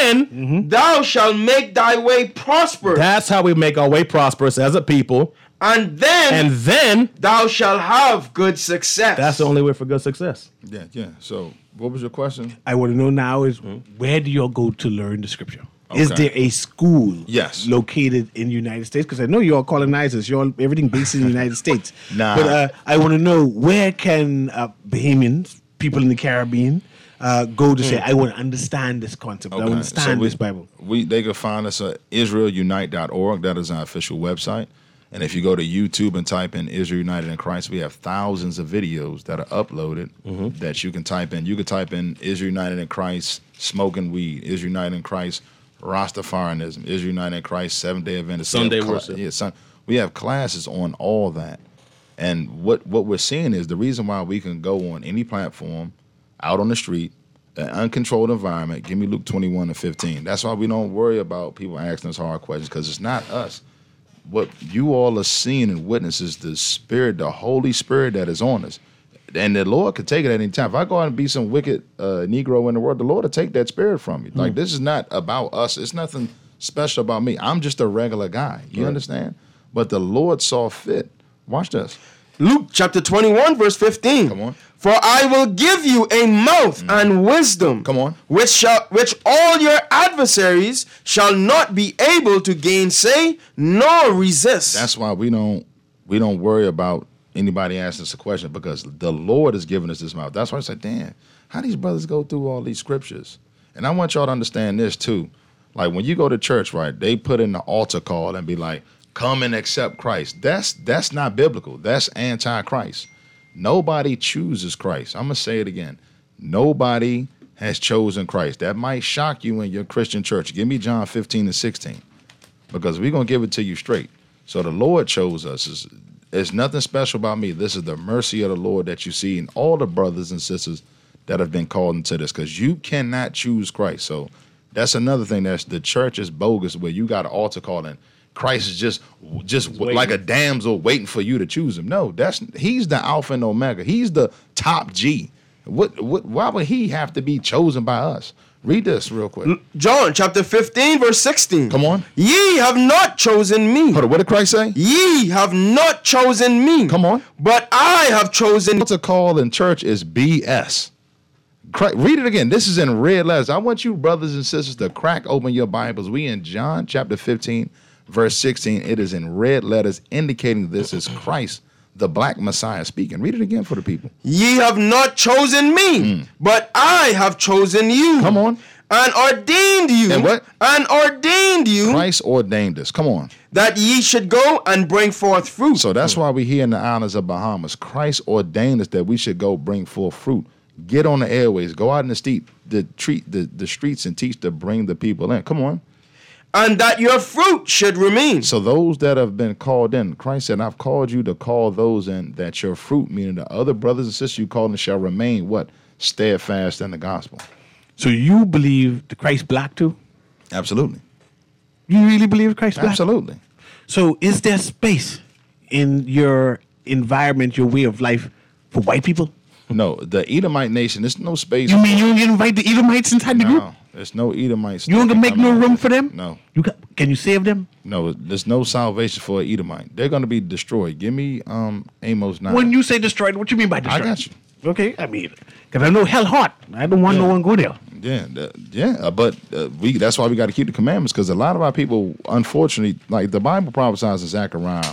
then, thou shalt make thy way prosperous. that's how we make our way prosperous as a people. And then, And then, thou shalt have good success. that's the only way for good success. Yeah, yeah. So, what was your question? I want to know now is where do you go to learn the scripture? Is Okay. there a school Yes. located in the United States? Because I know you're all colonizers. You're all, everything based in the United States. Nah. But uh, I want to know where can uh, Bahamians, people in the Caribbean, uh, go to say, I want to understand this concept. I Okay, understand so we- this Bible. We they can find us at israel unite dot org. That is our official website. And if you go to YouTube and type in Israel United in Christ, we have thousands of videos that are uploaded that you can type in. You can type in Israel United in Christ, smoking weed, Israel United in Christ, Rastafarianism, Israel United in Christ, Seventh Day Adventist. We have Sunday cla- worship. Yeah, son, we have classes on all that. And what, what we're seeing is the reason why we can go on any platform, out on the street, an uncontrolled environment. Give me Luke twenty-one and fifteen. That's why we don't worry about people asking us hard questions, because it's not us. What you all are seeing and witness is the Spirit, the Holy Spirit that is on us. And the Lord could take it at any time. If I go out and be some wicked uh, Negro in the world, the Lord will take that spirit from me. Like, this is not about us. It's nothing special about me. I'm just a regular guy. You Right. understand? But the Lord saw fit. Watch this. Luke chapter twenty-one, verse fifteen. Come on. For I will give you a mouth and wisdom. Come on. Which shall which all your adversaries shall not be able to gainsay nor resist. That's why we don't we don't worry about anybody asking us a question, because the Lord has given us this mouth. That's why I say, damn, how these brothers go through all these scriptures? And I want y'all to understand this too. Like when you go to church, right, they put in the altar call and be like, come and accept Christ. That's that's not biblical. That's anti-Christ. Nobody chooses Christ. I'm going to say it again. Nobody has chosen Christ. That might shock you in your Christian church. Give me John fifteen and sixteen, because we're going to give it to you straight. So the Lord chose us. It's, it's nothing special about me. This is the mercy of the Lord that you see in all the brothers and sisters that have been called into this, because you cannot choose Christ. So that's another thing. That's the church is bogus, where you got an altar call and Christ is just just waiting. like a damsel waiting for you to choose him. No, that's he's the Alpha and Omega. He's the top G. What what why would he have to be chosen by us? Read this real quick. John chapter fifteen, verse sixteen. Come on. Ye have not chosen me. Hold on, what did Christ say? Ye have not chosen me. Come on. But I have chosen. What's a call in church is B S. Christ, read it again. This is in red letters. I want you brothers and sisters to crack open your Bibles. We in John chapter fifteen, verse sixteen. It is in red letters indicating this is Christ, the black Messiah, speaking. Read it again for the people. Ye have not chosen me, but I have chosen you. Come on. And ordained you. And what? And ordained you. Christ ordained us. Come on. That ye should go and bring forth fruit. So that's why we here in the islands of Bahamas. Christ ordained us that we should go bring forth fruit. Get on the airways. Go out in the street, the treat the, the streets and teach to bring the people in. Come on. And that your fruit should remain. So those that have been called in, Christ said, I've called you to call those in, that your fruit, meaning the other brothers and sisters you called in, shall remain what? Steadfast in the gospel. So you believe the Christ black too? Absolutely. You really believe Christ black? Absolutely. So is there space in your environment, your way of life, for white people? No, the Edomite nation, there's no space. You mean you don't invite the Edomites inside the group? No, there's no Edomites. You don't that can make come no in. room for them? No. You got, can you save them? No, there's no salvation for an Edomite. They're going to be destroyed. Give me um, Amos nine. When you say destroyed, what you mean by destroyed? I got you. Okay, I mean, because I know hell hot. I don't want Yeah. no one go there. Yeah, that- yeah, uh, but uh, we that's why we got to keep the commandments, because a lot of our people, unfortunately, like the Bible prophesies in Zechariah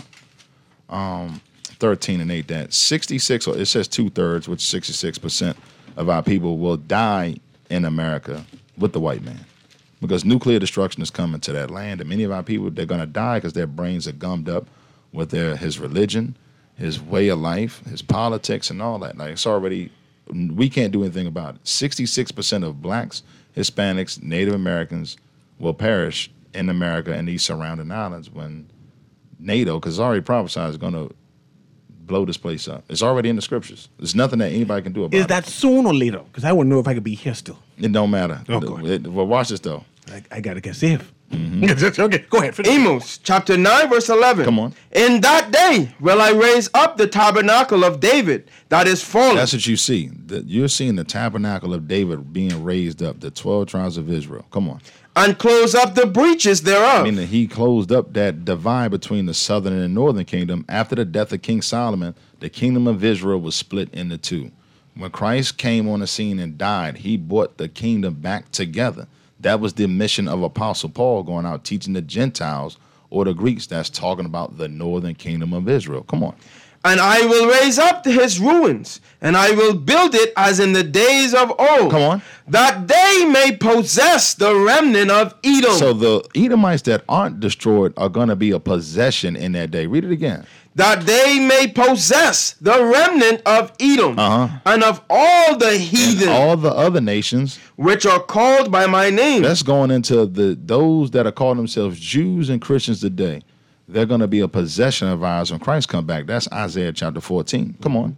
um, thirteen and eight that sixty-six, or it says two thirds, which sixty-six percent of our people will die in America with the white man, because nuclear destruction is coming to that land, and many of our people, they're going to die because their brains are gummed up with their his religion, his way of life, his politics, and all that. Like it's already. We can't do anything about it. sixty-six percent of blacks, Hispanics, Native Americans will perish in America and these surrounding islands when NATO, because it's already prophesied, is going to blow this place up. It's already in the scriptures. There's nothing that anybody can do about Is it. that soon or later? Because I want to know if I could be here still. It don't matter. Oh, God. It- well, watch this, though. I, I got to get saved. Mm-hmm. Okay, go ahead. Finish. Amos chapter nine, verse eleven. Come on. In that day will I raise up the tabernacle of David that is fallen. That's what you see. The, you're seeing the tabernacle of David being raised up, the twelve tribes of Israel. Come on. And close up the breaches thereof. Meaning he closed up that divide between the southern and the northern kingdom. After the death of King Solomon, the kingdom of Israel was split into two. When Christ came on the scene and died, he brought the kingdom back together. That was the mission of Apostle Paul, going out teaching the Gentiles or the Greeks. That's talking about the northern kingdom of Israel. Come on. And I will raise up his ruins, and I will build it as in the days of old. Come on. That they may possess the remnant of Edom. So the Edomites that aren't destroyed are going to be a possession in that day. Read it again. That they may possess the remnant of Edom, uh-huh. and of all the heathen, and all the other nations, which are called by my name. That's going into the those that are calling themselves Jews and Christians today. They're going to be a possession of ours when Christ come back. That's Isaiah chapter fourteen. Come on.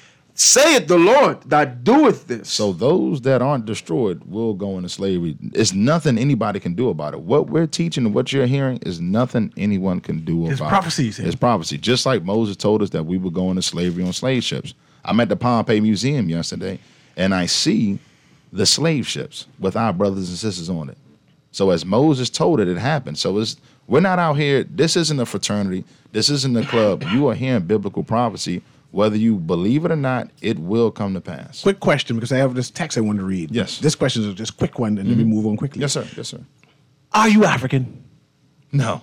Saith the Lord that doeth this. So those that aren't destroyed will go into slavery. It's nothing anybody can do about it. What we're teaching and what you're hearing is nothing anyone can do It's about prophecies, it. yeah. It's prophecy. Just like Moses told us that we would go into slavery on slave ships. I'm at the Pompeii Museum yesterday, and I see the slave ships with our brothers and sisters on it. So as Moses told it, it happened. So it's we're not out here. This isn't a fraternity. This isn't a club. You are hearing biblical prophecy. Whether you believe it or not, it will come to pass. Quick question, because I have this text I want to read. Yes. This question is just a quick one, and then we move on quickly. Yes, sir. Yes, sir. Are you African? No.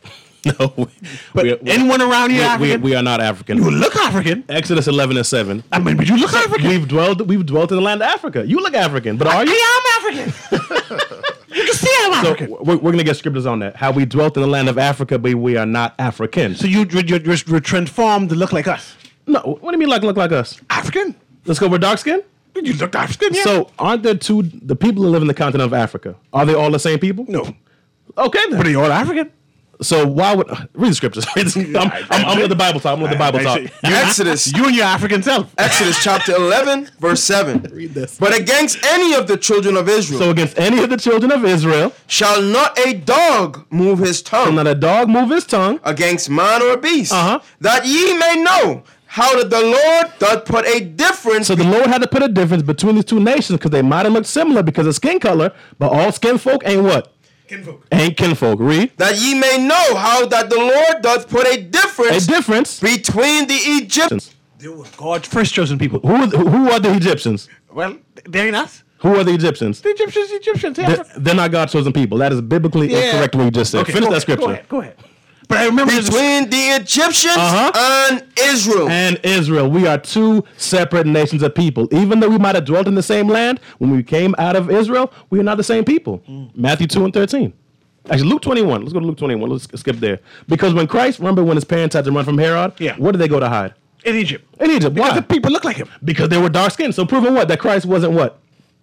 No. But we are, anyone around here we, African? We, we are not African. You look African. Exodus eleven and seven. I mean, but you look African. We've dwelled. We've dwelt in the land of Africa. You look African, but are you? I am African. You can see I'm African. So we're, we're going to get scriptures on that. How we dwelt in the land of Africa, but we are not African. So you you're, you're, you're transformed to look like us. No, what do you mean like look like us? African. Let's go. We're dark skin. You look African. Yeah. So aren't there two? The people who live in the continent of Africa, are they all the same people? No. Okay, then. But they all African. So why would uh, read the scriptures? I'm, I'm, I'm, I'm let the Bible talk. I'm let the Bible talk. Exodus. You and your African self. Exodus chapter eleven, verse seven. Read this. But against any of the children of Israel. So against any of the children of Israel shall not a dog move his tongue. Shall not a dog move his tongue against man or beast. Uh-huh. That ye may know how that the Lord doth put a difference. So the Lord had to put a difference between these two nations because they might have looked similar because of skin color, but all skin folk ain't what? Kinfolk. Ain't kinfolk. Read. That ye may know how that the Lord doth put a difference. A difference between the Egyptians. They were God's first chosen people. Who, who are the Egyptians? Well, they ain't us. Who are the Egyptians? The Egyptians, the Egyptians. They're, they're not God's chosen people. That is biblically Yeah. incorrect what you just said. Okay, Finish go that ahead, scripture. Go ahead. Go ahead. But I remember between the Egyptians Uh-huh. and Israel. And Israel. We are two separate nations of people. Even though we might have dwelt in the same land, when we came out of Israel, we are not the same people. Mm. Matthew two and thirteen. Actually, Luke twenty-one. Let's go to Luke twenty-one. Let's skip there. Because when Christ, remember when his parents had to run from Herod? Yeah. Where did they go to hide? in Egypt. In Egypt. Because Why? the people look like him. Because they were dark skinned. So proving what? That Christ wasn't what?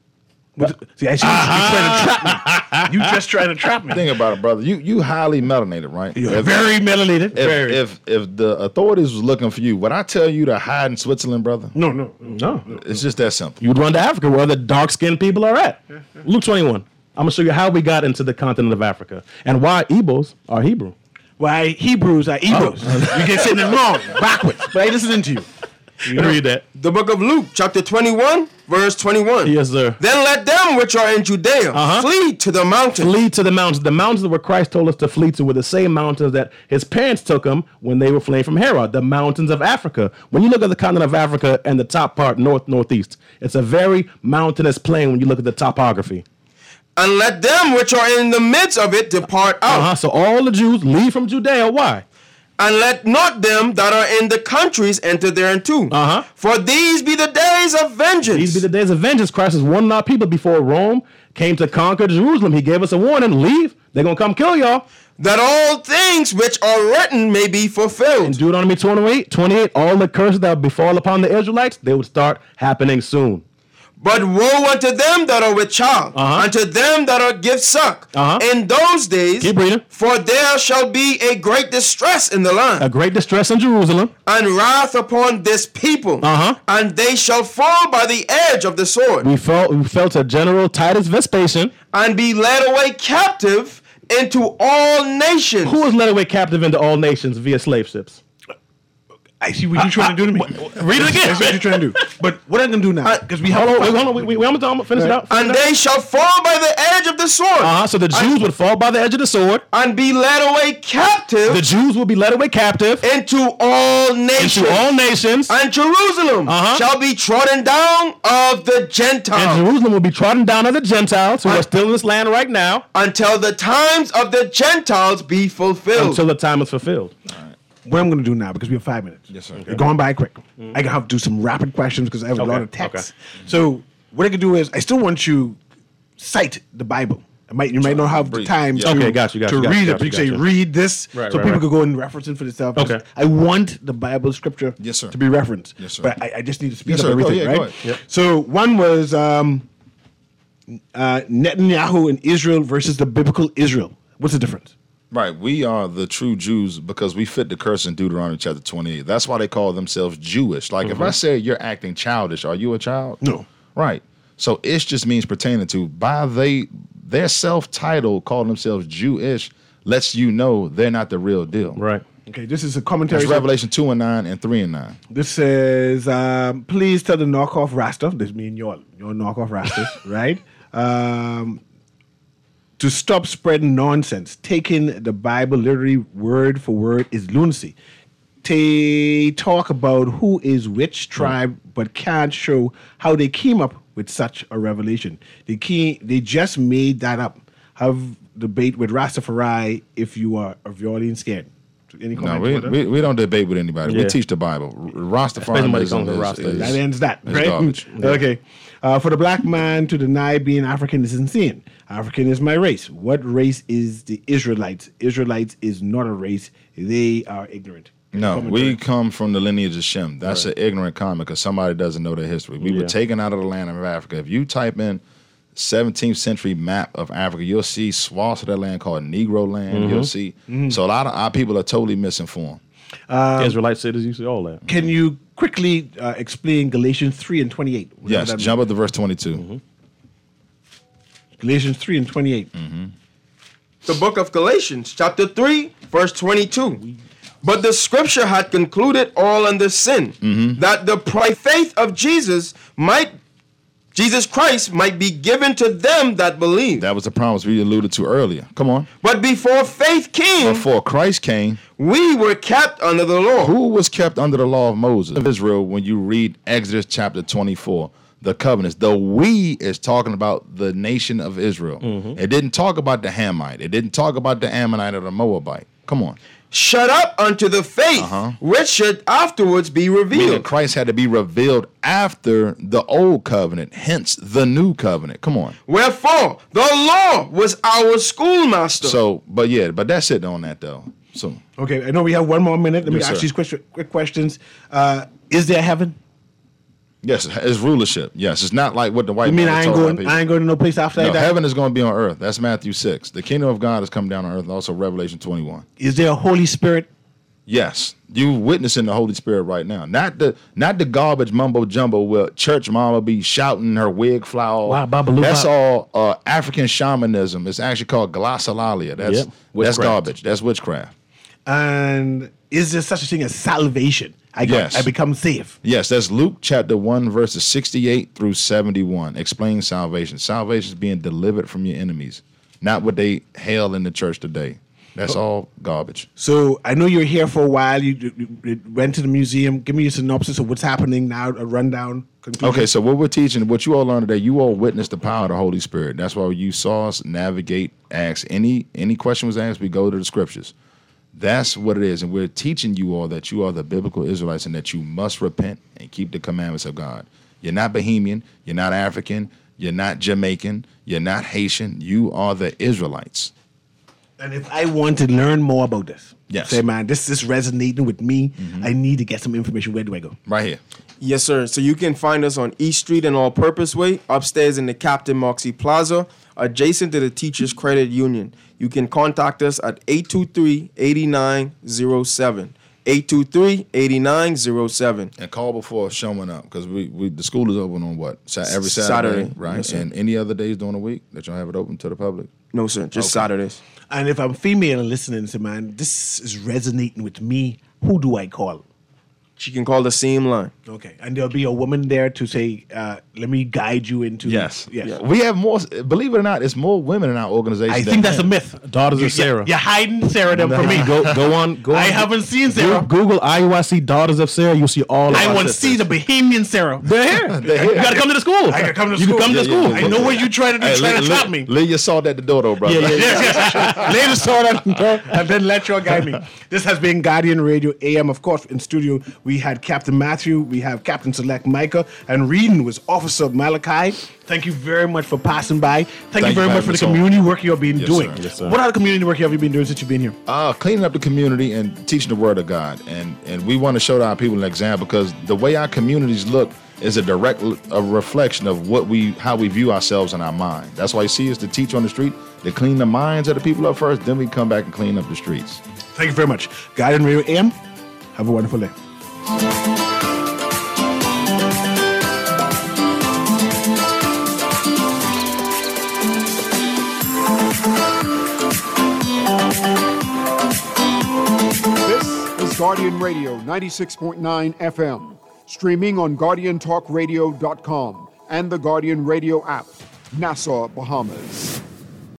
See, I see you, you're trying to trap me. You just trying to trap me. Think about it, brother. You you highly melanated, right? You're very melanated. If, Very. if if the authorities was looking for you, would I tell you to hide in Switzerland, brother? No, no, no. It's just that simple. You'd run to Africa where the dark skinned people are at. Luke twenty-one. I'm going to show you how we got into the continent of Africa and why Igbos are Hebrew. Why Hebrews are Hebrews. Oh. You get sitting wrong, backwards. But I listening to you. You read that. The book of Luke, chapter twenty-one, verse twenty-one. Yes, sir. Then let them which are in Judea Uh-huh. flee to the mountains. Flee to the mountains. The mountains where Christ told us to flee to were the same mountains that his parents took him when they were fleeing from Herod, the mountains of Africa. When you look at the continent of Africa and the top part, north, northeast, it's a very mountainous plain when you look at the topography. And let them which are in the midst of it depart out. Uh-huh. So all the Jews leave from Judea. Why? And let not them that are in the countries enter thereinto. Uh-huh. For these be the days of vengeance. These be the days of vengeance. Christ is warning our people before Rome came to conquer Jerusalem. He gave us a warning. Leave. They're going to come kill y'all. That all things which are written may be fulfilled. In Deuteronomy twenty-eight, twenty-eight, all the curses that would befall upon the Israelites, they would start happening soon. But woe unto them that are with child, Uh-huh. unto them that are give suck. Uh-huh. In those days, Keep reading. for there shall be a great distress in the land, A great distress in Jerusalem. and wrath upon this people, Uh-huh. and they shall fall by the edge of the sword, We felt we felt a General Titus Vespasian, and be led away captive into all nations. Who was led away captive into all nations via slave ships? I see what you're trying to do to me. Read it again. That's what you're trying to do. But what I'm going to do now, because we have... Hold on, wait, hold on. We, we, we, I'm going to finish it out. Finish And it out. they shall fall by the edge of the sword. Uh-huh. So the Jews and, would fall by the edge of the sword. And be led away captive. The Jews will be led away captive. Into all nations. Into all nations. And Jerusalem uh-huh. shall be trodden down of the Gentiles. And Jerusalem will be trodden down of the Gentiles who and, are still in this land right now. Until the times of the Gentiles be fulfilled. Until the time is fulfilled. All right. What I'm going to do now, because we have five minutes. Yes, sir. Okay. Going by quick. Mm-hmm. I have to do some rapid questions because I have a okay. lot of text. Okay. So what I can do is I still want you cite the Bible. I might you might not have the time yeah. to, okay, got you, got to you, got read you, it. got But you you, can say got you. read this right, so right, people right. could go and reference it for themselves. Okay. I want the Bible scripture yes, sir. to be referenced. Yes, sir. But I, I just need to speed yes, up sir. everything, oh, yeah, right? Go ahead. Yep. So one was um, uh, Netanyahu and Israel versus the biblical Israel. What's the difference? Right, we are the true Jews because we fit the curse in Deuteronomy chapter twenty-eight. That's why they call themselves Jewish. Like mm-hmm. if I say you're acting childish, are you a child? No. Right. So ish just means pertaining to. By they their self-title calling themselves Jewish lets you know they're not the real deal. Right. Okay, this is a commentary. That's Revelation two and nine and three and nine. This says, um, please tell the knockoff Rasta, this means your your knockoff Rastas, right? Um, to stop spreading nonsense. Taking the Bible literally word for word is lunacy. They talk about who is which tribe, but can't show how they came up with such a revelation. They came, they just made that up. Have debate with Rastafari if you are of your audience scared. Any no, we, we we don't debate with anybody. Yeah. We teach the Bible. Rastafari is, Rasta. is, that ends that, is right? garbage. Okay. Uh, for the black man to deny being African is insane. African is my race. What race is the Israelites? Israelites is not a race. They are ignorant. No, we come from the lineage of Shem. That's right. An ignorant comment because somebody doesn't know their history. We yeah. were taken out of the land of Africa. If you type in seventeenth century map of Africa, you'll see swaths of that land called Negro land. Mm-hmm. You'll see. Mm-hmm. So a lot of our people are totally misinformed. Um, Israelite cities, you see all that. Can you quickly uh, explain Galatians three and twenty-eight? Yes, jump up to verse twenty-two. Mm-hmm. Galatians three and twenty-eight. Mm-hmm. The book of Galatians, chapter three, verse twenty-two. But the scripture had concluded all under sin, mm-hmm. that the by faith of Jesus might, Jesus Christ might be given to them that believe. That was the promise we alluded to earlier. Come on. But before faith came, before Christ came, we were kept under the law. Who was kept under the law of Moses? Of Israel, when you read Exodus chapter twenty-four, the covenants. The we is talking about the nation of Israel. Mm-hmm. It didn't talk about the Hamite. It didn't talk about the Ammonite or the Moabite. Come on. Shut up unto the faith, uh-huh. which should afterwards be revealed. Meaning Christ had to be revealed after the old covenant, hence the new covenant. Come on. Wherefore, the law was our schoolmaster. So, but yeah, but that's it on that though. So okay, I know we have one more minute. Let me yes, ask sir. these quick, quick questions. Uh, is there heaven? Yes, it's rulership. Yes, it's not like what the white. You mean man I ain't going? I ain't going to no place after no, that. Heaven is going to be on earth. That's Matthew six. The kingdom of God has come down on earth. Also, Revelation twenty-one. Is there a Holy Spirit? Yes, you witnessing the Holy Spirit right now. Not the not the garbage mumbo jumbo where church mama be shouting her wig fly off. Wow, that's all uh, African shamanism. It's actually called glossolalia. That's yep. that's garbage. That's witchcraft. And is there such a thing as salvation? I got, yes. I become safe. Yes, that's Luke chapter one, verses sixty-eight through seventy-one. Explains salvation. Salvation is being delivered from your enemies, not what they hail in the church today. That's oh. all garbage. So I know you're here for a while. You, you, you went to the museum. Give me a synopsis of what's happening now, a rundown. Conclusion. Okay, so what we're teaching, what you all learned today, you all witnessed the power of the Holy Spirit. That's why you saw us navigate, ask any any question was asked, we go to the scriptures. That's what it is. And we're teaching you all that you are the biblical Israelites and that you must repent and keep the commandments of God. You're not Bohemian. You're not African. You're not Jamaican. You're not Haitian. You are the Israelites. And if I want to learn more about this, yes. say, man, this is resonating with me. Mm-hmm. I need to get some information. Where do I go? Right here. Yes, sir. So you can find us on East Street and All Purpose Way, upstairs in the Captain Moxie Plaza, adjacent to the Teachers Credit Union. You can contact us at eight two three, eight nine zero seven. eight two three, eight nine zero seven. And call before showing up because we, we the school is open on what? Sa- every Saturday, Saturday, right? yes, sir. And any other days during the week that y'all have it open to the public? No, sir. Just Okay. Saturdays. And if I'm female and listening to man, this is resonating with me. Who do I call? She can call the same line. Okay, and there'll be a woman there to say, uh, "Let me guide you into." Yes. yes. We have more, believe it or not, it's more women in our organization. I than think that's a men. myth. Daughters You- of Sarah. You're hiding Sarah them from me. Go, go on. Go I on. haven't seen Sarah. Go- Google I U I C Daughters of Sarah. You'll see all. Of I our want to sisters. see the Bahamian Sarah. They're here. They're here. You got to come to the school. I gotta come to you school. can come Yeah, to yeah, school. yeah, I know what you're trying to do. Hey, trying lay- to lay- trap me. Lay your salt at the door, though, brother. Yeah, yeah, yeah. Yes, yes. Lay the sword on, and then let your guide me. This has been Guardian Radio A M. Of course, in studio we had Captain Matthew, we have Captain Select Micah, and reading was Officer Malachi. Thank you very much for passing by. Thank, Thank you you very for much for having the us on. community work you've been Yes, doing. sir. Yes, sir. What other community work have you been doing since you've been here? Uh, cleaning up the community and teaching the word of God. And and we want to show our people an example because the way our communities look is a direct a reflection of what we how we view ourselves in our mind. That's why you see us to teach on the street, to clean the minds of the people up first, then we come back and clean up the streets. Thank you very much. Guardian Radio A M, have a wonderful day. This is Guardian Radio ninety-six point nine F M, streaming on guardian talk radio dot com and the Guardian Radio app, Nassau, Bahamas.